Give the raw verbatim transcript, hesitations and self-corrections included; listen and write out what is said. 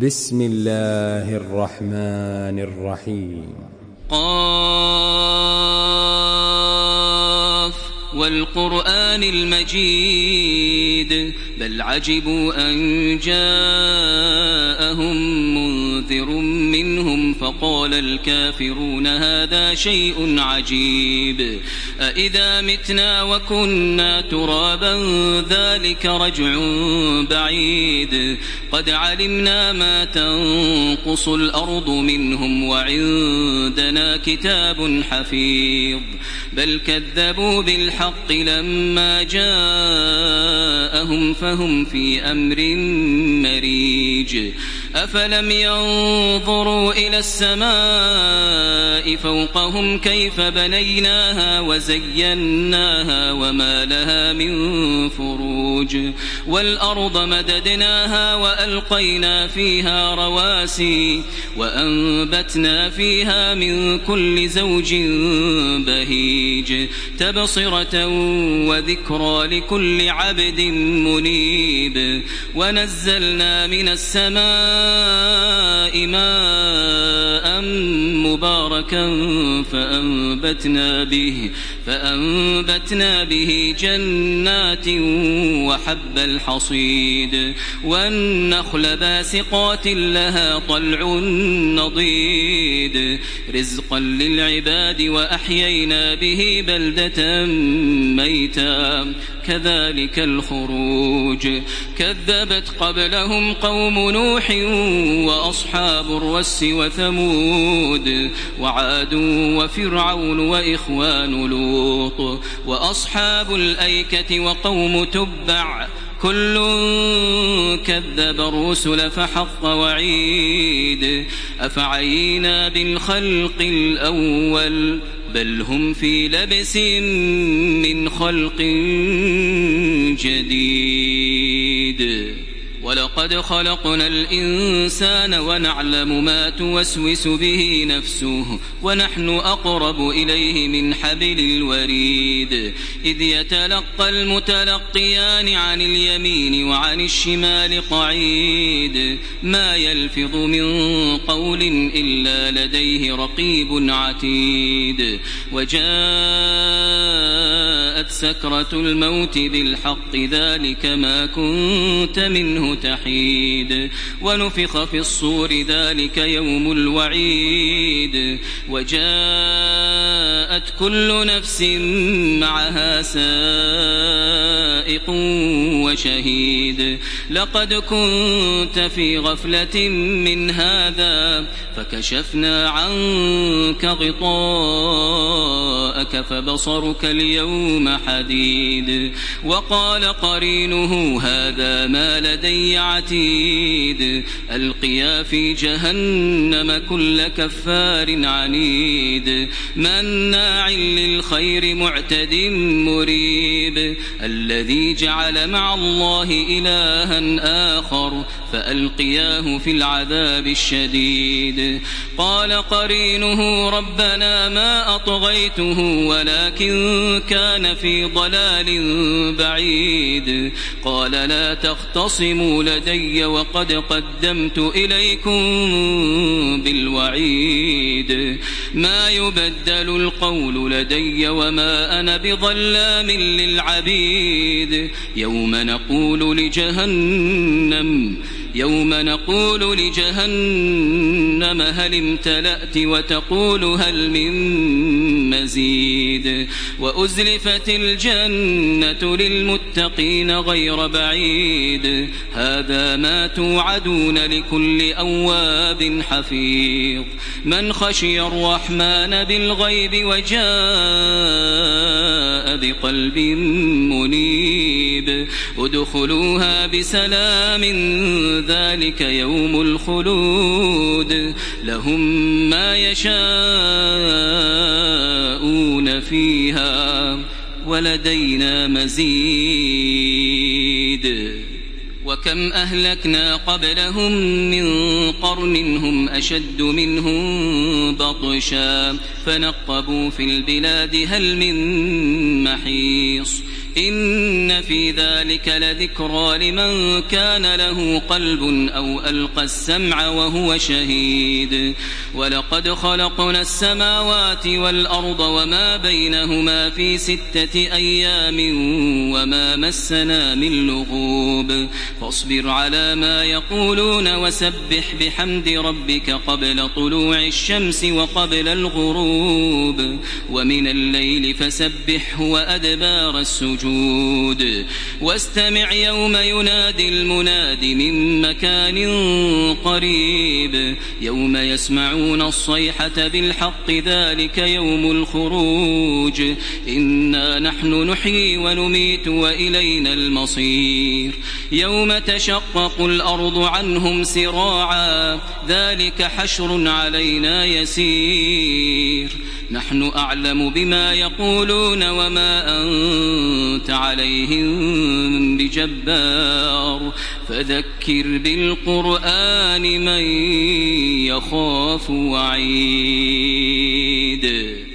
بسم الله الرحمن الرحيم. قاف والقرآن المجيد بل عجبوا أن جاءهم منذر منهم فقال الكافرون هذا شيء عجيب أإذا متنا وكنا ترابا ذلك رجع بعيد قد علمنا ما تنقص الأرض منهم وعندنا كتاب حفيظ بل كذبوا بالحق لما جاءهم فهم في أمر مريج أفلم ينظروا إلى السماء فوقهم كيف بنيناها وزيناها وما لها من فروج والأرض مددناها وألقينا فيها رواسي وأنبتنا فيها من كل زوج بهيج تبصرة وذكرى لكل عبد منيب ونزلنا من السماء ماء مباركا فأنبتنا به فأنبتنا به جنات وحب الحصيد والنخل باسقات لها طلع نضيد رزقا للعباد وأحيينا به بلدة ميتا كذلك الخروج كذبت قبلهم قوم نوح وأصحاب الرس وثمود وعاد وفرعون وإخوان لوط وأصحاب الأيكة وقوم تبع كل كذب الرسل فحق وعيد أفعينا بالخلق الأول بل هم في لبس من خلق جديد ولقد خلقنا الإنسان ونعلم ما توسوس به نفسه ونحن أقرب إليه من حبل الوريد إذ يتلقى المتلقيان عن اليمين وعن الشمال قعيد ما يلفظ من قول إلا لديه رقيب عتيد وجاءت سكرة الموت بالحق ذلك ما كنت منه تحيد ونفخ في الصور ذلك يوم الوعيد وجاءت كل نفس معها سائق وشهيد لقد كنت في غفلة من هذا فكشفنا عنك غطاءك فبصرك اليوم حديد وقال قرينه هذا ما لدي عتيد ألقيا في جهنم كل كفار عنيد مناع للخير معتد مريب الذي جعل مع الله إلها آخر فألقياه في العذاب الشديد قال قرينه ربنا ما أطغيته ولكن كان في ضلال بعيد قال لا تختصموا لدي وقد قدمت إليكم بالوعيد ما يبدل القول لدي وما أنا بظلام للعبيد يوم نقول لجهنم يوم نقول لجهنم هل امتلأت وتقول هل من مزيد وأزلفت الجنة للمتقين غير بعيد هذا ما توعدون لكل أواب حفيظ من خشي الرحمن بالغيب وجاء بقلب منيب ادخلوها بسلام ذلك يوم الخلود لهم ما يشاءون فيها ولدينا مزيد وكم أهلكنا قبلهم من قرن هم أشد منهم بطشا فنقبوا في البلاد هل من محيص إن في ذلك لذكرى لمن كان له قلب أو ألقى السمع وهو شهيد ولقد خلقنا السماوات والأرض وما بينهما في ستة أيام وما مسنا من لغوب فاصبر على ما يقولون وسبح بحمد ربك قبل طلوع الشمس وقبل الغروب ومن الليل فسبحه وأدبار السجود واستمع يوم ينادي المناد من مكان قريب يوم يسمعون الصيحة بالحق ذلك يوم الخروج إنا نحن نحيي ونميت وإلينا المصير يوم تشقق الأرض عنهم سراعا ذلك حشر علينا يسير نحن أعلم بما يقولون وما أنت عليهم بجبار فذكر بالقرآن من يخاف وعيد